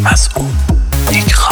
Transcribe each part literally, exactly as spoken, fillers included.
مسئول نیکخا.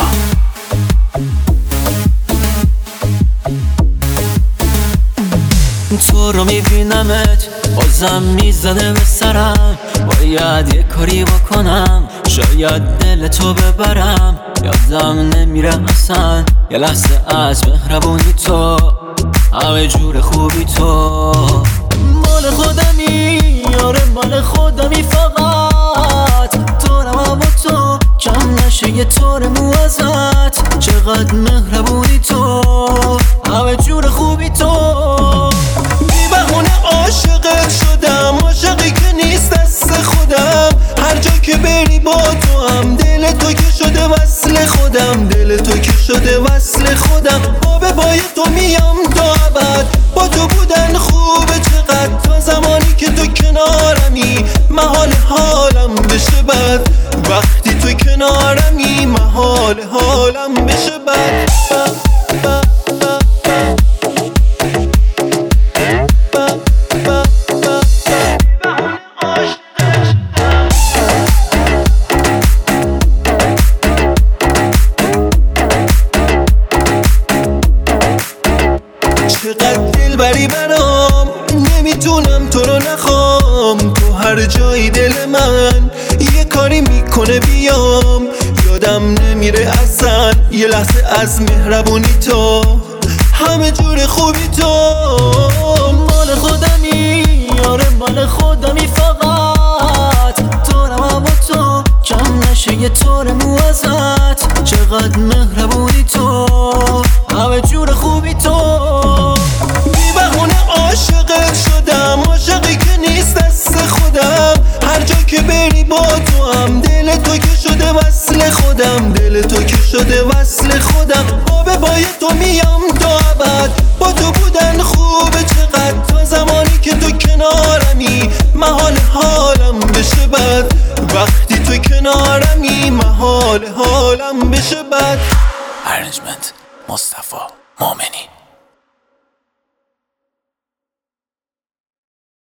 تو رو میبینمت بازم میزنه به سرم، باید یه کاری بکنم شاید دل تو ببرم. یادم نمیره اصلا یه لحظه از مهربونی تو، همه جور خوبی تو. مال خودمی آره مال خودمی، فقط دارم با تو کم نشه یه طور مو ازت. چقدر مهربونی تو، همه جور خوبی تو. بی بهونه عاشقت شدم، عاشقی که نیست دست خودم. هر جا که بری با تو هم دل تو که شده وصل خودم، دل تو که شده وصل خودم. با به پای تو میام تا ابد، با تو بودن خوبه چقدر. تا زمانی که تو کنارمی محال حالم بشه بد، وقتی تو کنارمی محال حالم بشه بد. چقدر دلبری برام، نمیتونم تو رو نخوام. تو هر جایی دل من یه کاری میکنه بیام. یادم نمیره اصلا یه لحظه از مهربونی تو، همه جور خوبی تو. مال خودمی آره مال خودمی، فقط دارم با تو کم نشه یه طور مو ازت. چقدر مهربونی تو، همه جور خوبی تو. بی بهونه عاشقت شدم، عاشقی که نیست دست خودم. هر جا که بری با تو هم دل تو که شده وصل خودم، دل تو که شده وصل خودم. با به پای تو میام تا ابد، با تو بودن خوبه چقدر. تا زمانی که تو کنارمی محال حالم بشه بد، وقتی تو کنارمی محال حالم بشه بد. ارنجمنت مصطفی مومنی.